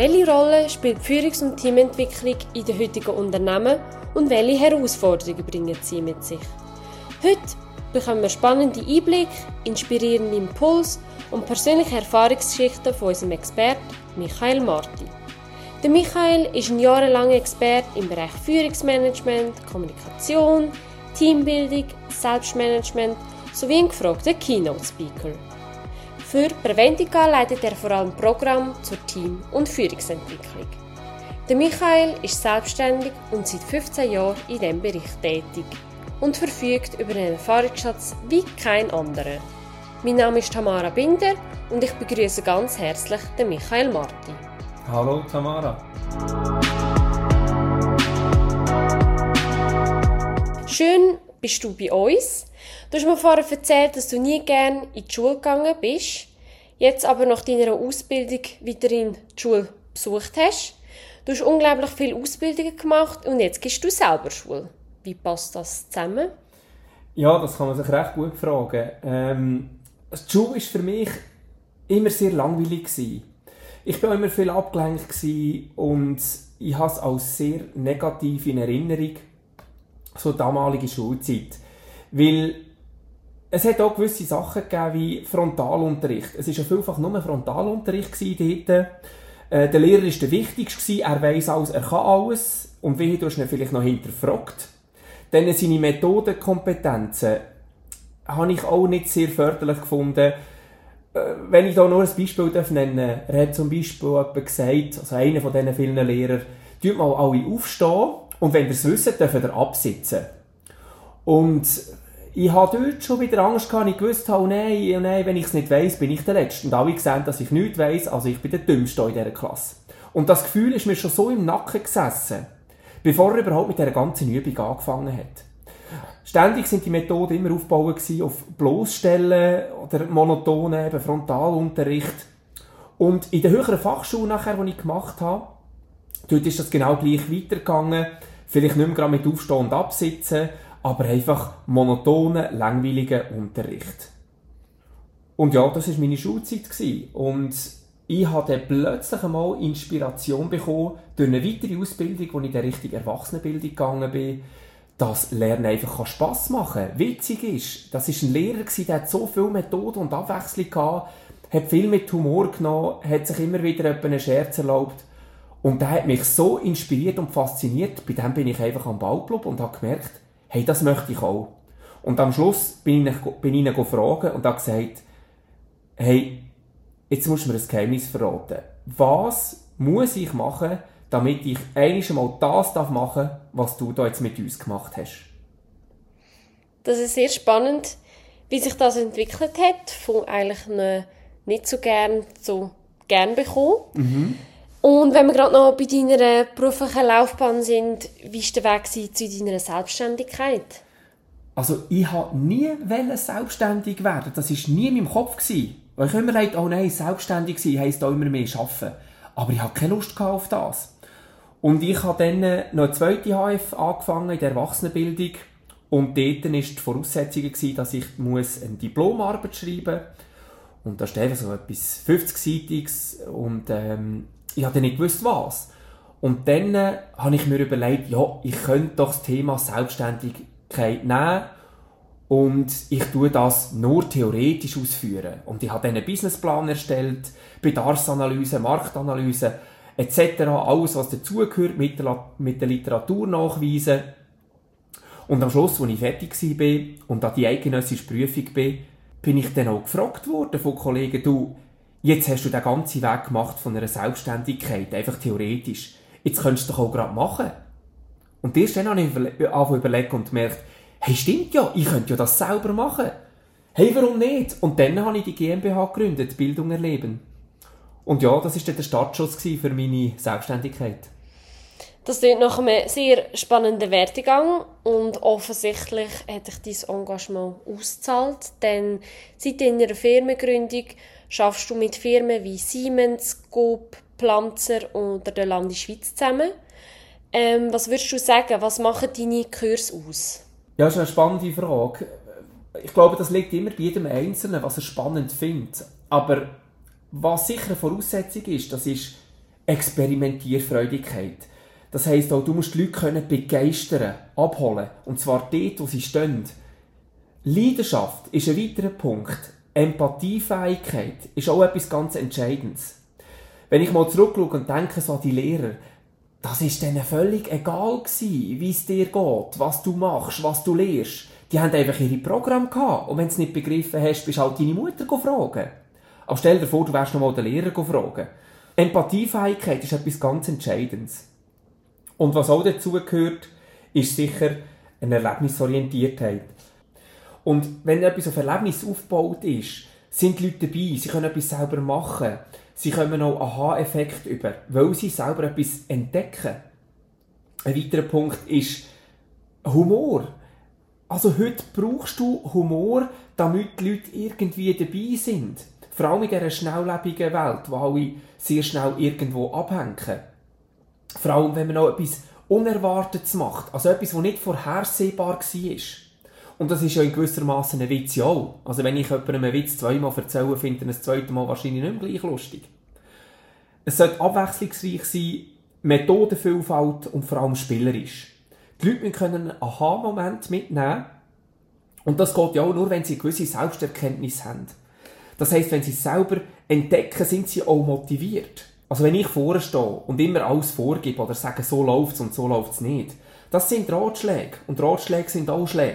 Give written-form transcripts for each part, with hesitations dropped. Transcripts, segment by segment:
Welche Rolle spielt Führungs- und Teamentwicklung in den heutigen Unternehmen und welche Herausforderungen bringen sie mit sich? Heute bekommen wir spannende Einblicke, inspirierende Impulse und persönliche Erfahrungsgeschichten von unserem Experten Michael Marti. Der Michael ist ein jahrelanger Experte im Bereich Führungsmanagement, Kommunikation, Teambildung, Selbstmanagement sowie ein gefragter Keynote-Speaker. Für Preventica leitet er vor allem Programme zur Team- und Führungsentwicklung. Der Michael ist selbstständig und seit 15 Jahren in diesem Bereich tätig und verfügt über einen Erfahrungsschatz wie kein anderer. Mein Name ist Tamara Binder und ich begrüße ganz herzlich den Michael Marti. Hallo Tamara. Schön bist du bei uns. Du hast mir vorher erzählt, dass du nie gerne in die Schule gegangen bist, jetzt aber nach deiner Ausbildung weiterhin die Schule besucht hast. Du hast unglaublich viele Ausbildungen gemacht und jetzt gehst du selber Schule. Wie passt das zusammen? Ja, das kann man sich recht gut fragen. Die Schule war für mich immer sehr langweilig. Ich war immer viel abgelenkt und ich habe es als sehr negativ in Erinnerung, so damalige Schulzeit. Weil es hat auch gewisse Sachen gegeben wie Frontalunterricht. Es war ja vielfach nur Frontalunterricht dort. Der Lehrer war der Wichtigste, er weiss alles, er kann alles. Und wie du hast ihn vielleicht noch hinterfragt. Dann seine Methodenkompetenzen habe ich auch nicht sehr förderlich gefunden. Wenn ich da nur ein Beispiel nennen darf, er hat zum Beispiel jemand gesagt, also einer von diesen vielen Lehrern, tut mal alle aufstehen und wenn ihr es wisst, dürft ihr absitzen. Und ich hatte dort schon wieder Angst gehabt, ich wusste, oh nein, wenn ich es nicht weiss, bin ich der Letzte. Und alle sehen, dass ich nichts weiss, also ich bin der Dümmste in dieser Klasse. Und das Gefühl ist mir schon so im Nacken gesessen, bevor er überhaupt mit dieser ganzen Übung angefangen hat. Ständig sind die Methoden immer aufgebaut auf Bloßstellen oder monotonen Frontalunterricht. Und in der höheren Fachschule nachher, die ich gemacht habe, dort ist das genau gleich weitergegangen. Vielleicht nicht mehr gerade mit Aufstehen und Absitzen, aber einfach monotonen, langweiligen Unterricht. Und ja, das war meine Schulzeit. Und ich habe dann plötzlich einmal Inspiration bekommen durch eine weitere Ausbildung, wo ich in der Richtung Erwachsenenbildung gegangen bin, dass Lernen einfach Spass machen kann. Witzig ist, das war ein Lehrer, der hat so viele Methoden und Abwechslung gehabt, hat viel mit Humor genommen, hat sich immer wieder einen Scherz erlaubt. Und der hat mich so inspiriert und fasziniert, bei dem bin ich einfach am Ball geblieben und habe gemerkt, hey, das möchte ich auch. Und am Schluss bin ich ihn fragen und habe gesagt, hey, jetzt musst du mir ein Geheimnis verraten. Was muss ich machen, damit ich einmal das machen darf, was du da jetzt mit uns gemacht hast? Das ist sehr spannend, wie sich das entwickelt hat, von eigentlich nicht so gern zu gern bekommen. Mhm. Und wenn wir gerade noch bei deiner beruflichen Laufbahn sind, wie war der Weg zu deiner Selbstständigkeit? Also ich wollte nie selbstständig werden. Das war nie in meinem Kopf. Weil ich immer dachte, oh nein, selbstständig sein heisst auch immer mehr arbeiten. Aber ich hatte keine Lust auf das. Und ich habe dann noch eine zweite HF angefangen in der Erwachsenenbildung. Und dort war die Voraussetzung, dass ich eine Diplomarbeit schreiben muss. Und da steht so etwas 50-seitiges. Und ich habe dann nicht gewusst, was. Und dann habe ich mir überlegt, ja, ich könnte doch das Thema Selbstständigkeit nehmen und ich tue das nur theoretisch ausführen. Und ich habe dann einen Businessplan erstellt, Bedarfsanalyse, Marktanalyse etc., alles was dazugehört, mit der Literatur nachweisen. Und am Schluss, als ich fertig war und an die eidgenössische Prüfung bin ich dann auch gefragt worden von Kollegen, du, jetzt hast du den ganzen Weg gemacht von einer Selbstständigkeit, einfach theoretisch. Jetzt könntest du doch auch gerade machen. Und erst dann habe ich angefangen überlegen und gemerkt, hey, stimmt ja, ich könnte ja das selber machen. Hey, warum nicht? Und dann habe ich die GmbH gegründet, Bildung erleben. Und ja, das war dann der Startschuss für meine Selbstständigkeit. Das klingt nach einem sehr spannenden Werdegang und offensichtlich hat dich dein Engagement ausgezahlt, denn seit deiner Firmengründung schaffst du mit Firmen wie Siemens, Coop, Planzer oder der Landesschweiz zusammen. Was würdest du sagen, was machen deine Kurse aus? Ja, das ist eine spannende Frage. Ich glaube, das liegt immer bei jedem Einzelnen, was er spannend findet. Aber was sicher eine Voraussetzung ist, das ist Experimentierfreudigkeit. Das heisst auch, du musst die Leute begeistern, abholen. Und zwar dort, wo sie stehen. Leidenschaft ist ein weiterer Punkt. Empathiefähigkeit ist auch etwas ganz Entscheidendes. Wenn ich mal zurückschaue und denke so an die Lehrer, das war denen völlig egal gewesen, wie es dir geht, was du machst, was du lehrst. Die haben einfach ihre Programme gehabt. Und wenn du es nicht begriffen hast, bist du halt deine Mutter fragen. Aber stell dir vor, du wärst noch mal den Lehrer fragen. Empathiefähigkeit ist etwas ganz Entscheidendes. Und was auch dazu gehört, ist sicher eine Erlebnisorientiertheit. Und wenn etwas auf Erlebnis aufgebaut ist, sind die Leute dabei, sie können etwas selber machen, sie kommen auch Aha-Effekt über, weil sie selber etwas entdecken. Ein weiterer Punkt ist Humor. Also heute brauchst du Humor, damit die Leute irgendwie dabei sind. Vor allem in dieser schnelllebigen Welt, wo alle sehr schnell irgendwo abhängen. Vor allem, wenn man noch etwas Unerwartetes macht, also etwas, das nicht vorhersehbar war. Und das ist ja in gewisser Maße ein Witz auch. Also wenn ich jemandem einen Witz zweimal erzähle, finde ich das zweite Mal wahrscheinlich nicht mehr gleich lustig. Es sollte abwechslungsreich sein, Methodenvielfalt und vor allem spielerisch. Die Leute können einen Aha-Moment mitnehmen. Und das geht ja auch nur, wenn sie eine gewisse Selbsterkenntnis haben. Das heisst, wenn sie es selber entdecken, sind sie auch motiviert. Also wenn ich vorne stehe und immer alles vorgebe oder sage, so läuft es und so läuft es nicht, das sind Ratschläge. Und Ratschläge sind auch Schläge.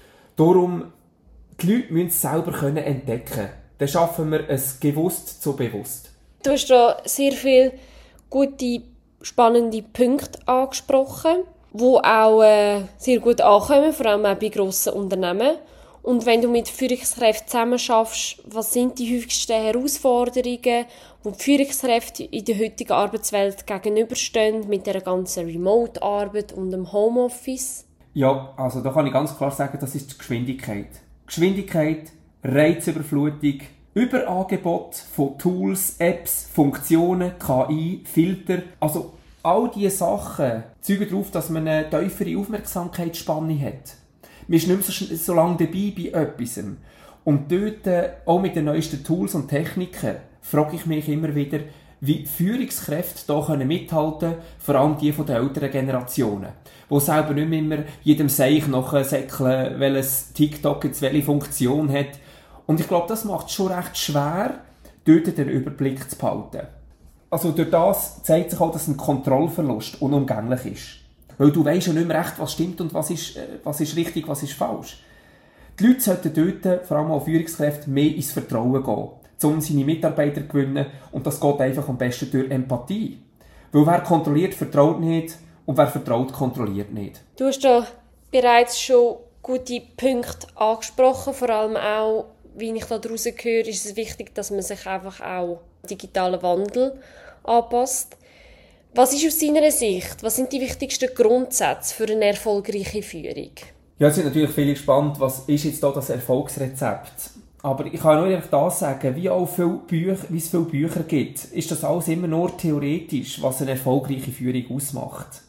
Darum, die Leute müssen es selber entdecken können. Dann schaffen wir es gewusst zu bewusst. Du hast da sehr viele gute, spannende Punkte angesprochen, die auch sehr gut ankommen, vor allem auch bei grossen Unternehmen. Und wenn du mit Führungskräften zusammenarbeitest, was sind die häufigsten Herausforderungen, die die Führungskräfte in der heutigen Arbeitswelt gegenüberstehen, mit der ganzen Remote-Arbeit und dem Homeoffice? Ja, also da kann ich ganz klar sagen, das ist die Geschwindigkeit. Geschwindigkeit, Reizüberflutung, Überangebot von Tools, Apps, Funktionen, KI, Filter. Also all diese Sachen zeugen darauf, dass man eine tiefere Aufmerksamkeitsspanne hat. Man ist nicht mehr so lange dabei bei etwas. Und dort, auch mit den neuesten Tools und Techniken, frage ich mich immer wieder, wie Führungskräfte hier mithalten können, vor allem die von den älteren Generationen, die selber nicht mehr immer jedem Seich nachsäckeln, welches TikTok jetzt welche Funktion hat. Und ich glaube, das macht es schon recht schwer, dort den Überblick zu behalten. Also durch das zeigt sich auch, dass ein Kontrollverlust unumgänglich ist. Weil du weisst ja nicht mehr recht, was stimmt und was ist richtig, was ist falsch. Die Leute sollten dort, vor allem auch Führungskräfte, mehr ins Vertrauen gehen, um seine Mitarbeiter zu gewinnen. Und das geht einfach am besten durch Empathie. Weil wer kontrolliert, vertraut nicht. Und wer vertraut, kontrolliert nicht. Du hast da bereits schon gute Punkte angesprochen. Vor allem auch, wie ich da daraus höre, ist es wichtig, dass man sich einfach auch digitalen Wandel anpasst. Was ist aus deiner Sicht? Was sind die wichtigsten Grundsätze für eine erfolgreiche Führung? Ja, es sind natürlich viele gespannt, was ist jetzt da das Erfolgsrezept? Aber ich kann nur das sagen, wie es viele Bücher gibt, ist das alles immer nur theoretisch, was eine erfolgreiche Führung ausmacht.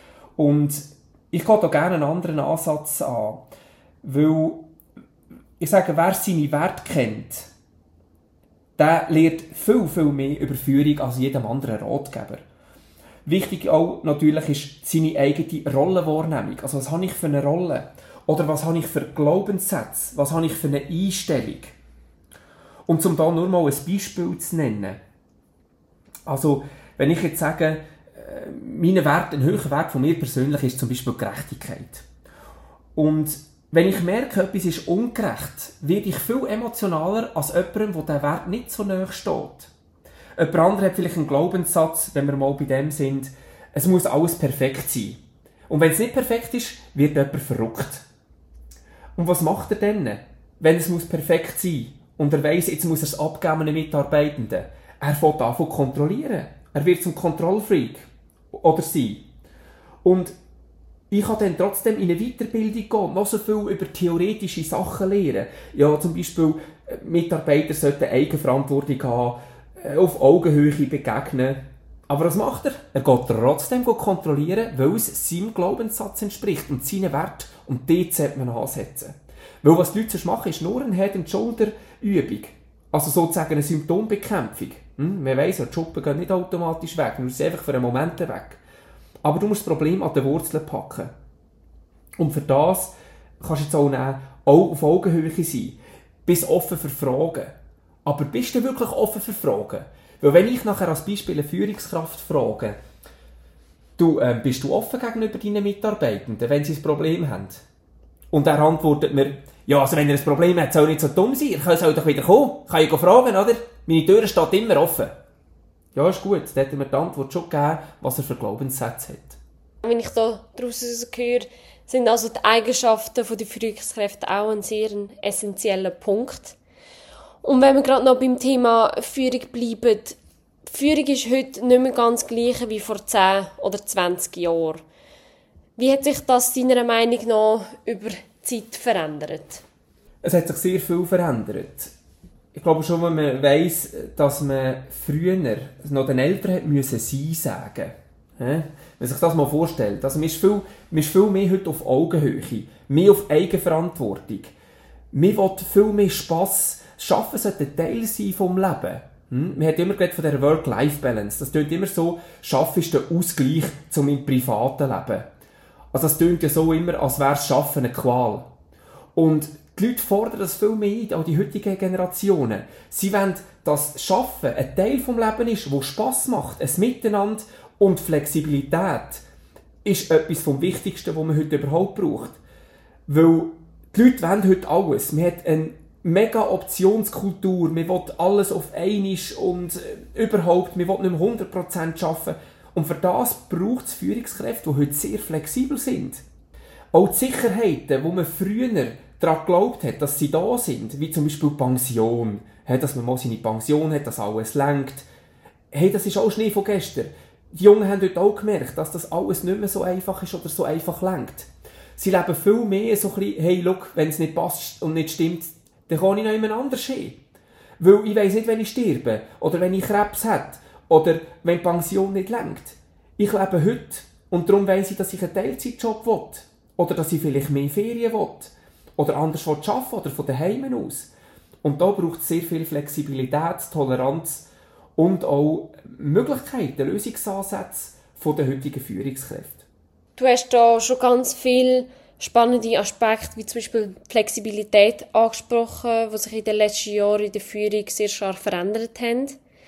Und ich gehe da gerne einen anderen Ansatz an, weil ich sage, wer seine Werte kennt, der lernt viel, viel mehr über Führung als jedem anderen Ratgeber. Wichtig auch natürlich ist seine eigene Rollenwahrnehmung. Also was habe ich für eine Rolle? Oder was habe ich für Glaubenssätze? Was habe ich für eine Einstellung? Und um da nur mal ein Beispiel zu nennen. Also, wenn ich jetzt sage, mein Wert, ein höherer Wert von mir persönlich ist zum Beispiel Gerechtigkeit. Und wenn ich merke, etwas ist ungerecht, werde ich viel emotionaler als jemandem, wo der Wert nicht so nahe steht. Jemand anderes hat vielleicht einen Glaubenssatz, wenn wir mal bei dem sind, es muss alles perfekt sein. Und wenn es nicht perfekt ist, wird jemand verrückt. Und was macht er denn, wenn es perfekt sein muss? Und er weiss, jetzt muss er es abgeben an einen Mitarbeitenden. Er fängt an zu kontrollieren. Er wird zum Kontrollfreak. Oder sie. Und ich kann dann trotzdem in eine Weiterbildung gehen, noch so viel über theoretische Sachen lernen. Ja, zum Beispiel, Mitarbeiter sollten Eigenverantwortung haben, auf Augenhöhe begegnen. Aber was macht er? Er geht trotzdem kontrollieren, weil es seinem Glaubenssatz entspricht und seinen Wert. Und dort sollte man ansetzen. Weil was die Leute sonst machen, ist nur eine Head-and-Shoulder-Übung. Also sozusagen eine Symptombekämpfung. Man weiss, die Schuppen gehen nicht automatisch weg, nur sind einfach für einen Moment weg. Aber du musst das Problem an den Wurzeln packen. Und für das kannst du jetzt auch nehmen, auch auf Augenhöhe sein. Bist offen für Fragen. Aber bist du wirklich offen für Fragen? Weil wenn ich nachher als Beispiel eine Führungskraft frage, bist du offen gegenüber deinen Mitarbeitenden, wenn sie ein Problem haben? Und er antwortet mir, ja, also wenn er ein Problem hat, soll er nicht so dumm sein, er soll doch wieder kommen, kann ich fragen, oder? Meine Tür steht immer offen. Ja, ist gut, da hat er mir die Antwort schon gegeben, was er für Glaubenssätze hat. Wenn ich da daraus höre, sind also die Eigenschaften der Führungskräfte auch ein sehr essentieller Punkt. Und wenn wir gerade noch beim Thema Führung bleiben, Führung ist heute nicht mehr ganz gleich wie vor 10 oder 20 Jahren. Wie hat sich das deiner Meinung nach über die Zeit verändert? Es hat sich sehr viel verändert. Ich glaube schon, wenn man weiss, dass man früher noch den Eltern hat müssen «Sie» sagen. Wenn sich das mal vorstellt. Also man ist viel mehr heute auf Augenhöhe, mehr auf Eigenverantwortung. Man will viel mehr Spass. Schaffen sollte ein Teil sein vom Leben. Man hat immer von dieser Work-Life-Balance. Das klingt immer so, Schaffen ist der Ausgleich zu meinem privaten Leben. Also das klingt ja so immer, als wäre das Schaffen eine Qual. Und die Leute fordern das viel mehr ein, auch die heutigen Generationen. Sie wollen, dass Schaffen ein Teil vom Leben ist, wo Spass macht, ein Miteinander und Flexibilität ist etwas vom Wichtigsten, was man heute überhaupt braucht. Weil die Leute wollen heute alles. Man hat eine mega Optionskultur, man will alles auf einmal und überhaupt, man will nicht mehr 100% arbeiten. Und für das braucht es Führungskräfte, die heute sehr flexibel sind. Auch die Sicherheiten, wo man früher daran geglaubt hat, dass sie da sind, wie zum Beispiel Pension, dass man mal seine Pension hat, dass alles lenkt. Das ist auch Schnee von gestern. Die Jungen haben heute auch gemerkt, dass das alles nicht mehr so einfach ist oder so einfach lenkt. Sie leben viel mehr so ein bisschen, hey, look, wenn es nicht passt und nicht stimmt, dann kann ich noch jemand anders hin. Weil ich weiss nicht, wenn ich sterbe, oder wenn ich Krebs habe, oder wenn die Pension nicht lenkt. Ich lebe heute und darum weiss ich, dass ich einen Teilzeitjob will. Oder dass ich vielleicht mehr Ferien will. Oder anders arbeiten oder von daheim aus. Und da braucht es sehr viel Flexibilität, Toleranz und auch Möglichkeiten, Lösungsansätze von den heutigen Führungskräften. Du hast da schon ganz viele spannende Aspekte, wie zum Beispiel die Flexibilität angesprochen, die sich in den letzten Jahren in der Führung sehr stark verändert haben.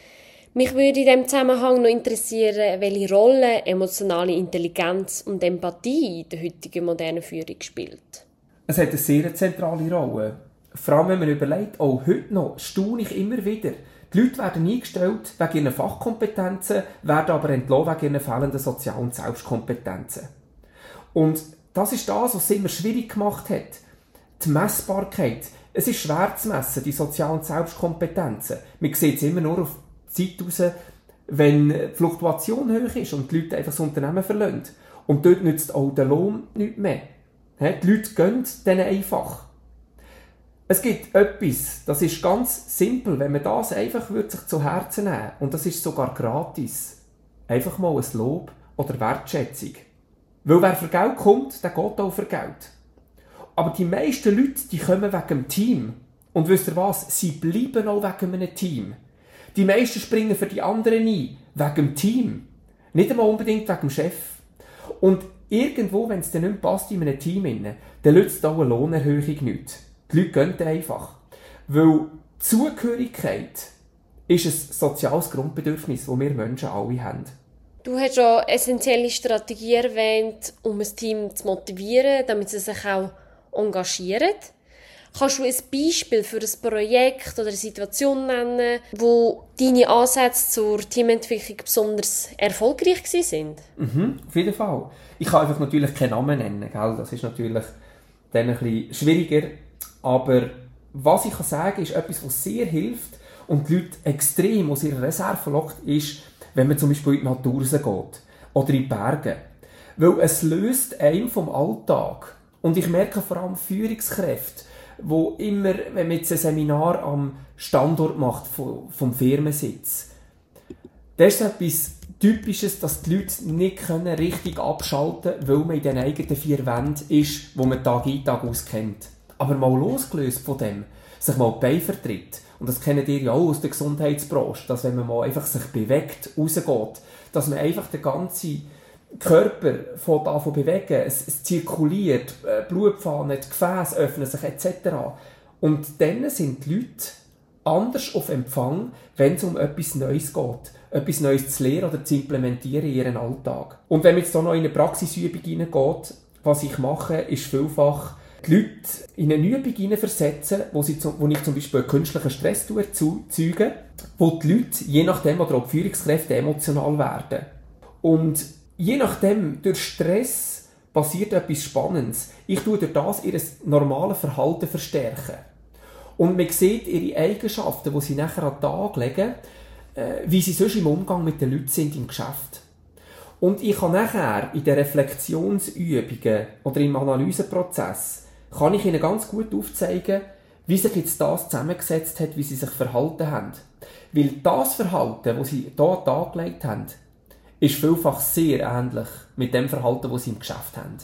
Mich würde in diesem Zusammenhang noch interessieren, welche Rolle emotionale Intelligenz und Empathie in der heutigen modernen Führung spielt. Es hat eine sehr zentrale Rolle. Vor allem, wenn man überlegt, auch heute noch, staune ich immer wieder. Die Leute werden eingestellt wegen ihren Fachkompetenzen, werden aber entlassen wegen ihren fehlenden sozialen Selbstkompetenzen. Und das ist das, was es immer schwierig gemacht hat. Die Messbarkeit. Es ist schwer zu messen, die sozialen Selbstkompetenzen. Man sieht es immer nur auf die Zeit raus, wenn die Fluktuation hoch ist und die Leute einfach das Unternehmen verlassen. Und dort nützt auch der Lohn nichts mehr. Die Leute gönnen denen einfach. Es gibt etwas, das ist ganz simpel, wenn man das einfach sich zu Herzen nehmen würde, und das ist sogar gratis. Einfach mal ein Lob oder Wertschätzung. Weil wer für Geld kommt, der geht auch für Geld. Aber die meisten Leute, die kommen wegen dem Team. Und wisst ihr was? Sie bleiben auch wegen einem Team. Die meisten springen für die anderen ein, wegen dem Team. Nicht einmal unbedingt wegen dem Chef. Und irgendwo, wenn es dann nicht mehr passt in einem Team, dann nützt auch eine Lohnerhöhung nichts. Die Leute gehen einfach. Weil Zugehörigkeit ist ein soziales Grundbedürfnis, das wir Menschen alle haben. Du hast schon essentielle Strategien erwähnt, um ein Team zu motivieren, damit sie sich auch engagieren. Kannst du ein Beispiel für ein Projekt oder eine Situation nennen, wo deine Ansätze zur Teamentwicklung besonders erfolgreich waren? Auf jeden Fall. Ich kann einfach natürlich keinen Namen nennen, gell? Das ist natürlich dann ein bisschen schwieriger. Aber was ich sagen kann, ist etwas, was sehr hilft und die Leute extrem aus ihrer Reserve lockt, ist, wenn man zum Beispiel in die Natur rausgeht oder in die Berge. Weil es löst einen vom Alltag. Und ich merke vor allem Führungskräfte, wo immer, wenn man jetzt ein Seminar am Standort macht vom Firmensitz, das ist etwas Typisches, dass die Leute nicht richtig abschalten können, weil man in den eigenen 4 Wänden ist, wo man Tag ein, Tag aus kennt. Aber mal losgelöst von dem, sich mal die Beine vertritt Und das kennen ihr ja auch aus der Gesundheitsbranche, dass wenn man mal einfach sich bewegt, rausgeht, dass man einfach den ganzen Körper von bewegen, es zirkuliert, Blutfahnen, die Gefäße öffnen sich etc. Und dann sind die Leute anders auf Empfang, wenn es um etwas Neues geht. Etwas Neues zu lernen oder zu implementieren in ihren Alltag. Und wenn man jetzt hier noch in eine Praxisübung hineingeht, was ich mache, ist vielfach die Leute in eine Übung hineinversetzen, wo ich zum Beispiel einen künstlichen Stress erzeuge, wo die Leute, je nachdem, oder auch die Führungskräfte, emotional werden. Und je nachdem, durch Stress passiert etwas Spannendes. Ich tue durch das ihr normales Verhalten verstärken. Und man sieht ihre Eigenschaften, die sie nachher an den Tag legen, wie sie sonst im Umgang mit den Leuten sind im Geschäft. Und ich kann nachher in den Reflexionsübungen oder im Analyseprozess kann ich ihnen ganz gut aufzeigen, wie sich jetzt das zusammengesetzt hat, wie sie sich verhalten haben. Weil das Verhalten, das sie hier an den Tag gelegt haben, ist vielfach sehr ähnlich mit dem Verhalten, das sie im Geschäft haben.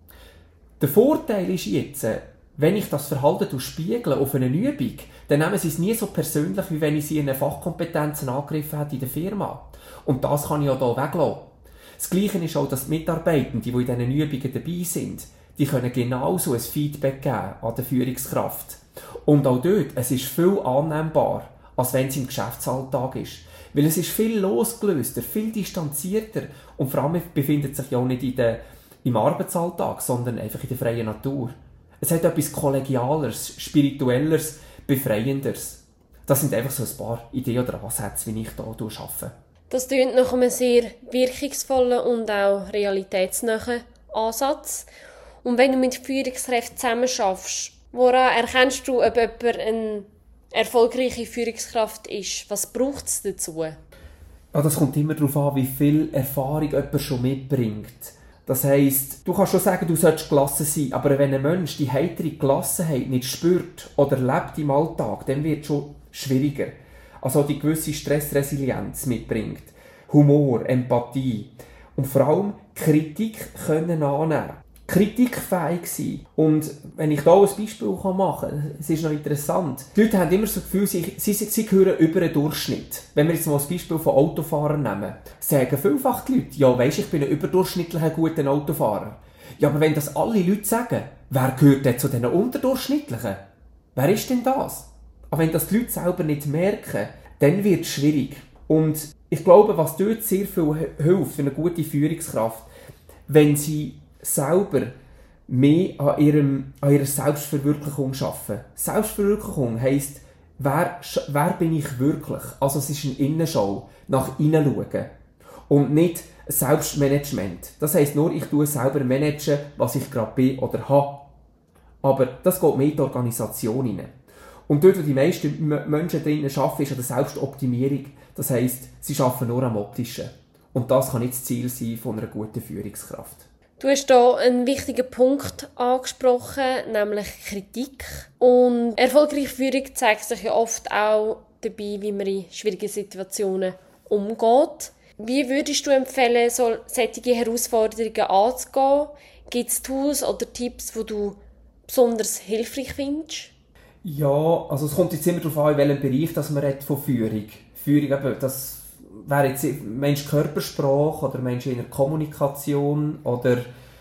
Der Vorteil ist jetzt, wenn ich das Verhalten spiegle auf eine Übung, dann nehmen sie es nie so persönlich, wie wenn ich sie in Fachkompetenzen angegriffen hätte in der Firma. Und das kann ich ja hier weglassen. Das Gleiche ist auch, dass die Mitarbeitenden, die in diesen Übungen dabei sind, die können genauso ein Feedback geben an die Führungskraft. Und auch dort, es ist viel annehmbar, als wenn es im Geschäftsalltag ist. Weil es ist viel losgelöster, viel distanzierter und vor allem befindet sich ja auch nicht im Arbeitsalltag, sondern einfach in der freien Natur. Es hat etwas Kollegialeres, Spirituelleres, Befreienderes. Das sind einfach so ein paar Ideen oder Ansätze, wie ich hier arbeite. Das klingt nach einem sehr wirkungsvollen und auch realitätsnahen Ansatz. Und wenn du mit Führungskräften zusammenarbeitest, woran erkennst du, ob jemand eine erfolgreiche Führungskraft ist? Was braucht es dazu? Ja, das kommt immer darauf an, wie viel Erfahrung jemand schon mitbringt. Das heisst, du kannst schon sagen, du solltest gelassen sein, aber wenn ein Mensch die heitere Gelassenheit nicht spürt oder lebt im Alltag, dann wird es schon schwieriger. Also die gewisse Stressresilienz mitbringt, Humor, Empathie und vor allem Kritik können annehmen. Kritikfähig sein. Und wenn ich da ein Beispiel machen kann, es ist noch interessant. Die Leute haben immer so das Gefühl, sie gehören über den Durchschnitt. Wenn wir jetzt mal ein Beispiel von Autofahrern nehmen, sagen vielfach die Leute, ja weisst, ich bin ein überdurchschnittlicher guter Autofahrer. Ja, aber wenn das alle Leute sagen, wer gehört denn zu diesen Unterdurchschnittlichen? Wer ist denn das? Aber wenn das die Leute selber nicht merken, dann wird es schwierig. Und ich glaube, was dort sehr viel hilft für eine gute Führungskraft, wenn sie selber mehr an ihrer Selbstverwirklichung arbeiten. Selbstverwirklichung heisst, wer bin ich wirklich? Also es ist eine Innenschau, nach innen schauen. Und nicht Selbstmanagement. Das heisst nur, ich tue selber managen, was ich gerade bin oder habe. Aber das geht mehr in die Organisation hinein. Und dort, wo die meisten Menschen drinnen arbeiten, ist an der Selbstoptimierung. Das heisst, sie arbeiten nur am Optischen. Und das kann nicht das Ziel sein von einer guten Führungskraft. Du hast hier einen wichtigen Punkt angesprochen, nämlich Kritik. Und erfolgreiche Führung zeigt sich ja oft auch dabei, wie man in schwierigen Situationen umgeht. Wie würdest du empfehlen, solche Herausforderungen anzugehen? Gibt es Tools oder Tipps, die du besonders hilfreich findest? Ja, also es kommt jetzt immer darauf an, in welchem Bereich dass man redet von Führung. Führung, das wäre jetzt, meinst du Körpersprache oder meinst du in der Kommunikation oder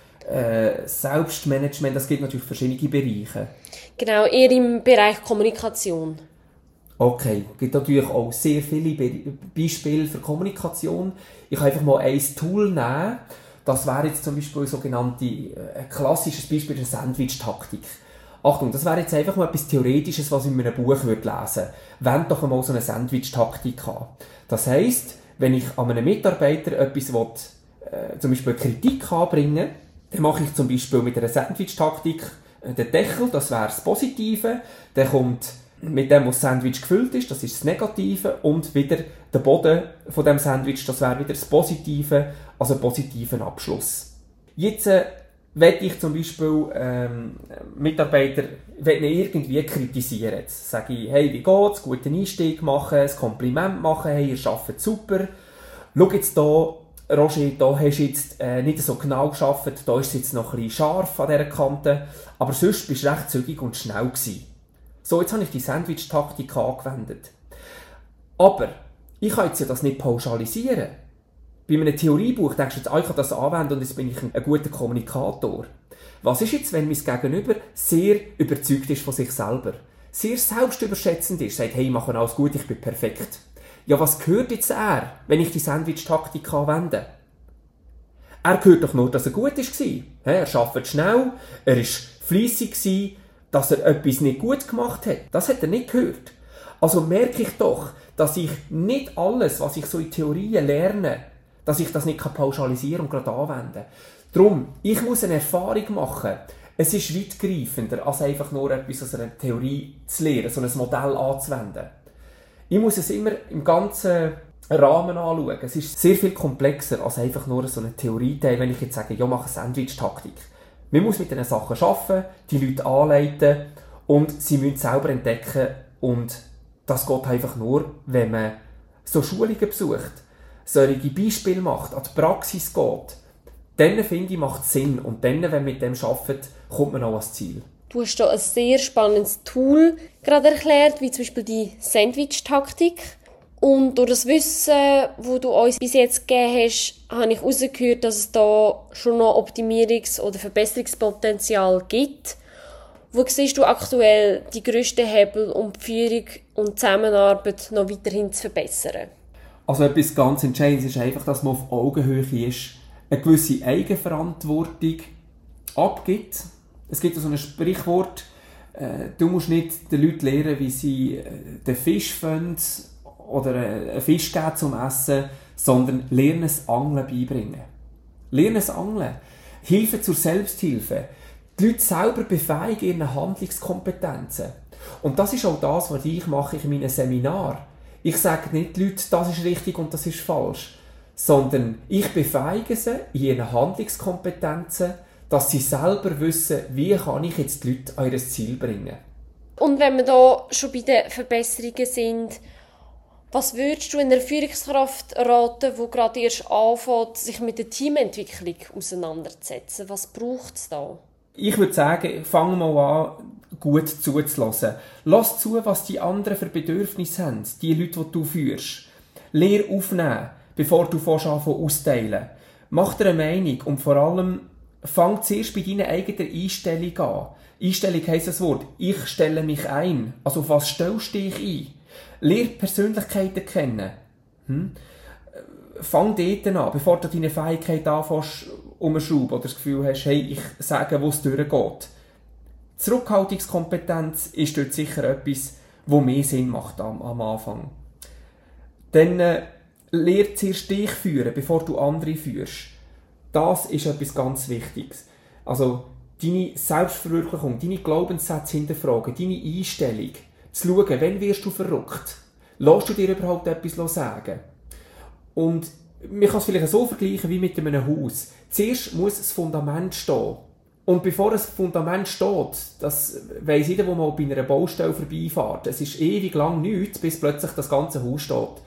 Selbstmanagement? Es gibt natürlich verschiedene Bereiche. Genau, eher im Bereich Kommunikation. Okay, es gibt natürlich auch sehr viele Beispiele für Kommunikation. Ich kann einfach mal ein Tool nehmen. Das wäre jetzt zum Beispiel ein klassisches Beispiel der Sandwich-Taktik. Achtung, das wäre jetzt einfach mal etwas Theoretisches, was ich in einem Buch lesen würde. Wend doch einmal so eine Sandwich-Taktik an. Das heisst, wenn ich an einem Mitarbeiter etwas zum Beispiel Kritik anbringen, dann mache ich zum Beispiel mit einer Sandwich-Taktik den Deckel, das wäre das Positive, dann kommt mit dem, was das Sandwich gefüllt ist, das ist das Negative, und wieder der Boden von dem Sandwich, das wäre wieder das Positive, also einen positiven Abschluss. Jetzt will ich zum Beispiel Mitarbeiter irgendwie kritisieren. Jetzt sage ich, hey, wie geht's? Guten Einstieg machen, ein Kompliment machen, hey, ihr arbeitet super. Schau jetzt hier, Roger, da hast du jetzt nicht so genau gearbeitet, da ist es jetzt noch ein bisschen scharf an dieser Kante, aber sonst bist du recht zügig und schnell gewesen. So, jetzt habe ich die Sandwich-Taktik angewendet. Aber ich kann jetzt das nicht pauschalisieren. Bei einem Theoriebuch denkst du jetzt, ich kann das anwenden und jetzt bin ich ein guter Kommunikator. Was ist jetzt, wenn mein Gegenüber sehr überzeugt ist von sich selber? Sehr selbstüberschätzend ist, sagt, hey, ich mache alles gut, ich bin perfekt. Ja, was hört jetzt er, wenn ich die Sandwich-Taktik anwende? Er hört doch nur, dass er gut war. Er arbeitet schnell, er war fleissig, dass er etwas nicht gut gemacht hat. Das hat er nicht gehört. Also merke ich doch, dass ich nicht alles, was ich so in Theorien lerne, dass ich das nicht pauschalisieren und gerade anwenden kann. Darum, ich muss eine Erfahrung machen. Es ist weitgreifender, als einfach nur etwas aus einer Theorie zu lernen, so ein Modell anzuwenden. Ich muss es immer im ganzen Rahmen anschauen. Es ist sehr viel komplexer als einfach nur so eine Theorieteil, wenn ich jetzt sage, ja, mache Sandwich-Taktik. Man muss mit diesen Sachen arbeiten, die Leute anleiten und sie müssen selber entdecken. Und das geht einfach nur, wenn man so Schulungen besucht, solche Beispiele macht, an die Praxis geht. Dann, finde ich, macht es Sinn. Und dann, wenn man mit dem arbeitet, kommt man auch ans Ziel. Du hast hier ein sehr spannendes Tool gerade erklärt, wie zum Beispiel die Sandwich-Taktik. Und durch das Wissen, das du uns bis jetzt gegeben hast, habe ich herausgehört, dass es da schon noch Optimierungs- oder Verbesserungspotenzial gibt. Wo siehst du aktuell die grössten Hebel, um die Führung und die Zusammenarbeit noch weiterhin zu verbessern? Also etwas ganz Entscheidendes ist einfach, dass man auf Augenhöhe ist, eine gewisse Eigenverantwortung abgibt. Es gibt so ein Sprichwort, du musst nicht den Leuten lehren, wie sie den Fisch fangen oder einen Fisch geben zum Essen, sondern lernen es Angeln beibringen. Lernen es Angeln. Hilfe zur Selbsthilfe. Die Leute selber befähigen ihre Handlungskompetenzen. Und das ist auch das, was ich mache in meinen Seminaren. Ich sage nicht den Leuten, das ist richtig und das ist falsch, sondern ich befähige sie in ihren Handlungskompetenzen, dass sie selber wissen, wie kann ich jetzt die Leute an ihr Ziel bringen. Und wenn wir da schon bei den Verbesserungen sind, was würdest du einer Führungskraft raten, die gerade erst anfängt, sich mit der Teamentwicklung auseinanderzusetzen? Was braucht es da? Ich würde sagen, fang mal an, gut zuzulassen. Lass zu, was die anderen für Bedürfnisse haben, die Leute, die du führst. Lehr aufnehmen, bevor du austeilen. Mach dir eine Meinung und vor allem fang zuerst bei deiner eigenen Einstellung an. Einstellung heisst das Wort, ich stelle mich ein. Also auf was stellst du dich ein? Lehr Persönlichkeiten kennen. Fang dort an, bevor du deine Fähigkeit anfängst, umzuschrauben oder das Gefühl hast, hey, ich sage, wo es durchgeht. Zurückhaltungskompetenz ist dort sicher etwas, wo mehr Sinn macht am Anfang. Dann lehrt zuerst dich führen, bevor du andere führst. Das ist etwas ganz Wichtiges. Also deine Selbstverwirklichung, deine Glaubenssätze hinterfragen, deine Einstellung, zu schauen, wann wirst du verrückt? Lässt du dir überhaupt etwas sagen? Und man kann es vielleicht so vergleichen wie mit einem Haus. Zuerst muss das Fundament stehen. Und bevor ein Fundament steht, das weiss jeder, der mal bei einer Baustelle vorbeifährt, es ist ewig lang nichts, bis plötzlich das ganze Haus steht.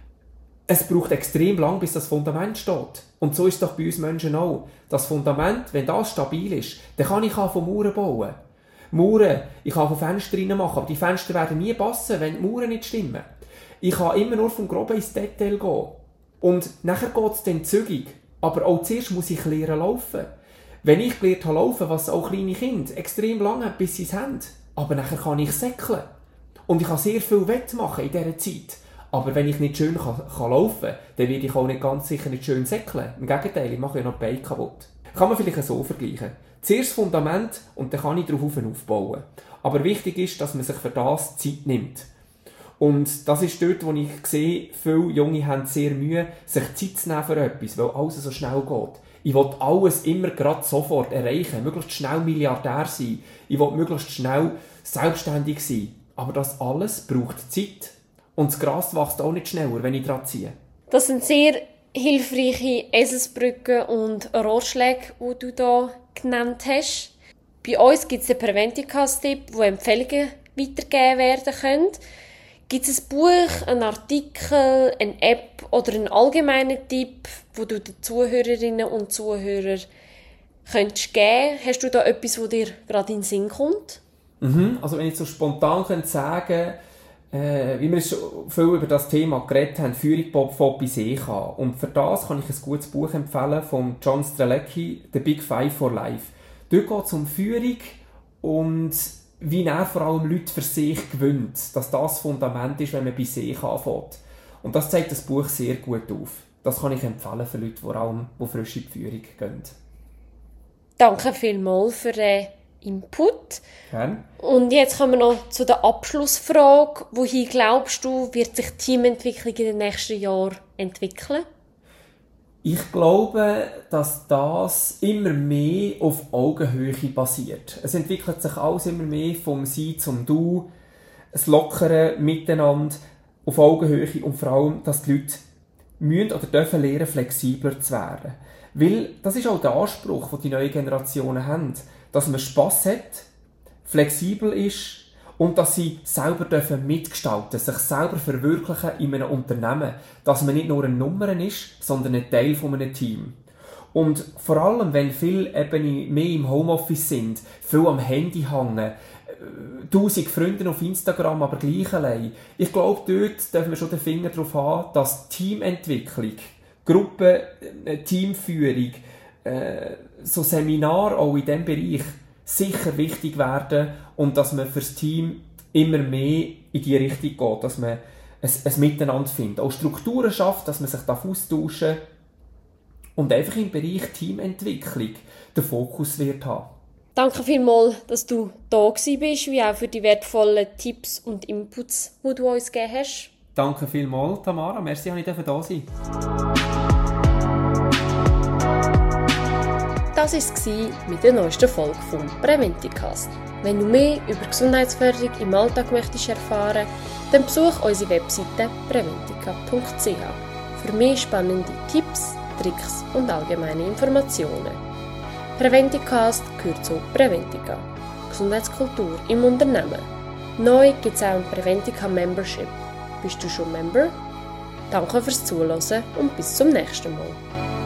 Es braucht extrem lang, bis das Fundament steht. Und so ist es doch bei uns Menschen auch. Das Fundament, wenn das stabil ist, dann kann ich von Mauern bauen. Mauern, ich kann von Fenster rein machen, aber die Fenster werden nie passen, wenn die Mauern nicht stimmen. Ich kann immer nur vom Groben ins Detail gehen. Und nachher geht es dann zügig. Aber auch zuerst muss ich lernen laufen. Wenn ich gelernt habe laufen, was auch kleine Kinder extrem lange haben, bis sie es haben, aber nachher kann ich säckeln. Und ich kann sehr viel wettmachen in dieser Zeit. Aber wenn ich nicht schön kann laufen, dann werde ich auch nicht ganz sicher nicht schön säckeln. Im Gegenteil, ich mache ja noch die Beine kaputt. Kann man vielleicht so vergleichen. Zuerst das Fundament und dann kann ich darauf aufbauen. Aber wichtig ist, dass man sich für das Zeit nimmt. Und das ist dort, wo ich sehe, viele Junge haben sehr Mühe, sich Zeit zu nehmen für etwas, weil alles so schnell geht. Ich will alles immer gerade sofort erreichen, möglichst schnell Milliardär sein. Ich will möglichst schnell selbstständig sein. Aber das alles braucht Zeit. Und das Gras wächst auch nicht schneller, wenn ich dran ziehe. Das sind sehr hilfreiche Eselsbrücken und Ratschläge, die du hier genannt hast. Bei uns gibt es einen Preventicast-Tipp, wo Empfehlungen weitergegeben werden können. Gibt es ein Buch, einen Artikel, eine App oder einen allgemeinen Tipp, den du den Zuhörerinnen und Zuhörern könntest geben? Hast du da etwas, das dir gerade in den Sinn kommt? Also wenn ich so spontan könnte sagen, wie wir schon viel über das Thema geredet haben, Führung von bis ich an. Und für das kann ich ein gutes Buch empfehlen von John Strelecki, «The Big Five for Life». Dort geht es um Führung und wie er vor allem Leute für sich gewinnt, dass das Fundament ist, wenn man bei sich anfängt. Und das zeigt das Buch sehr gut auf. Das kann ich empfehlen für Leute, vor allem, die frisch in die Führung gehen. Danke vielmals für den Input. Gerne. Und jetzt kommen wir noch zu der Abschlussfrage. Wohin glaubst du, wird sich Teamentwicklung in den nächsten Jahren entwickeln? Ich glaube, dass das immer mehr auf Augenhöhe basiert. Es entwickelt sich alles immer mehr vom Sie zum Du, ein lockeres Miteinander auf Augenhöhe und vor allem, dass die Leute müssen oder dürfen lernen, flexibler zu werden. Weil das ist auch der Anspruch, den die neuen Generationen haben, dass man Spass hat, flexibel ist und dass sie selber mitgestalten dürfen, sich selber verwirklichen in einem Unternehmen, dass man nicht nur eine Nummer ist, sondern ein Teil von einem Team. Und vor allem, wenn viele eben mehr im Homeoffice sind, viel am Handy hängen, 1000 Freunde auf Instagram, aber gleich allein. Ich glaube, dort dürfen wir schon den Finger darauf haben, dass Teamentwicklung, Gruppen, Teamführung, so Seminare auch in diesem Bereich sicher wichtig werden und dass man fürs Team immer mehr in die Richtung geht, dass man ein Miteinander findet. Auch Strukturen schafft, dass man sich austauschen darf und einfach im Bereich Teamentwicklung den Fokus wird haben. Danke vielmals, dass du da bist, wie auch für die wertvollen Tipps und Inputs, die du uns gegeben hast. Danke vielmals, Tamara. Merci, dass ich da sein. Das war es mit der neuesten Folge vom Präventicast. Wenn du mehr über Gesundheitsförderung im Alltag möchtest erfahren, dann besuch unsere Webseite präventica.ch für mehr spannende Tipps, Tricks und allgemeine Informationen. Präventicast gehört zu Präventica, Gesundheitskultur im Unternehmen. Neu gibt es auch ein Präventica Membership. Bist du schon Member? Danke fürs Zuhören und bis zum nächsten Mal.